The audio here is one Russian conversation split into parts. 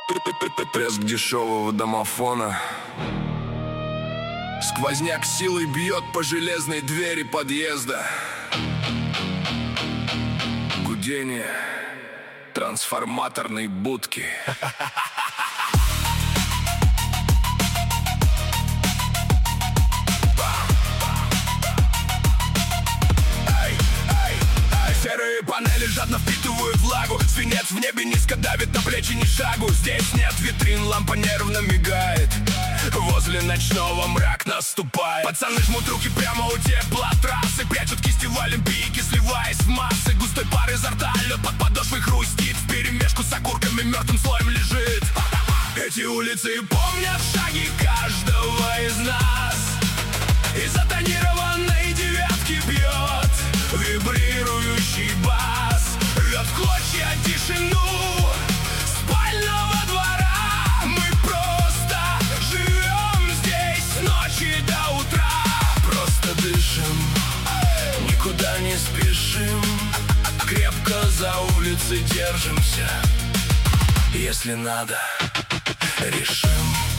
Треск дешевого домофона. Сквозняк силой бьет по железной двери подъезда. Гудение трансформаторной будки. Серые панели жадно впитывают влагу. Свинец в небе низко давит на плечи ни шагу. Здесь нет витрин, лампа нервно мигает. Возле ночного мрак наступает. Пацаны жмут руки прямо у теплотрассы. Прячут кисти в олимпийке, сливаясь в массы. Густой пар изо рта, лед под подошвой хрустит. Вперемешку с окурками мертвым слоем лежит. Эти улицы помнят шаги каждого из нас. Из затонированной девятки бьет вибрирующий бас. Рвет в клочья тишину спального двора. Мы просто живем здесь с ночи до утра. Просто дышим, никуда не спешим. Крепко за улицы держимся. Если надо, решим.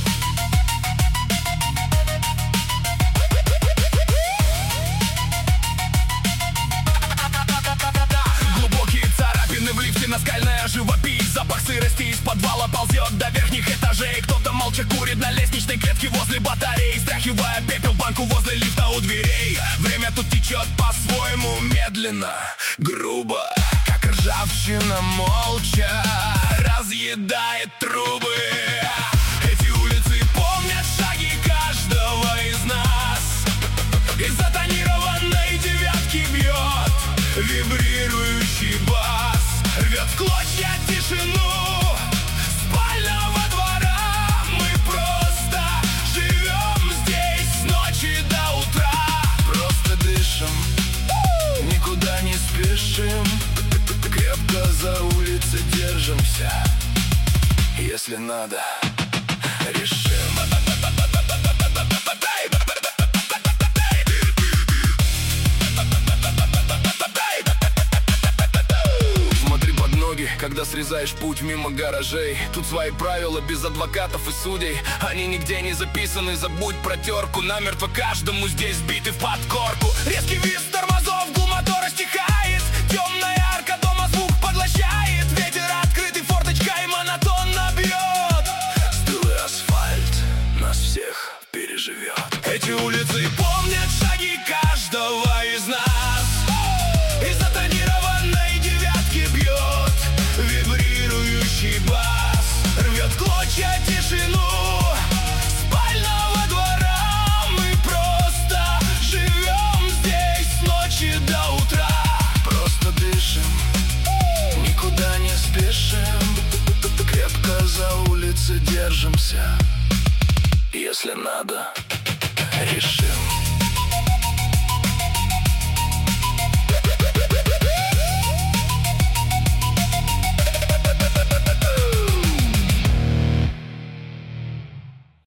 Наскальная живопись, запах сырости из подвала ползет до верхних этажей. Кто-то молча курит на лестничной клетке возле батареи, стряхивая пепел банку возле лифта у дверей. Время тут течет по-своему медленно, грубо, как ржавчина молча разъедает трубы. Эти улицы помнят шаги каждого из нас. Из затонированной девятки бьет вибрирующий бас. Рвет в клочья тишину спального двора. Мы просто живем здесь с ночи до утра. Просто дышим, никуда не спешим. Крепко за улицы держимся. Если надо, решим. Когда срезаешь путь мимо гаражей, тут свои правила без адвокатов и судей. Они нигде не записаны, забудь про терку. Намертво каждому здесь сбиты в подкорку. Резкий визг тормозов, гул мотора стихает. Темная арка дома звук поглощает. Ветер открытый форточкой монотонно бьет. Стылый асфальт нас всех переживет. Эти улицы помнят шаги каждого из нас. Из затонированной девятки бьет вибрирующий бас. Рвет в клочья тишину спального двора. Мы просто живем здесь с ночи до утра. Просто дышим, никуда не спешим. Крепко за улицы держимся. Если надо, решим.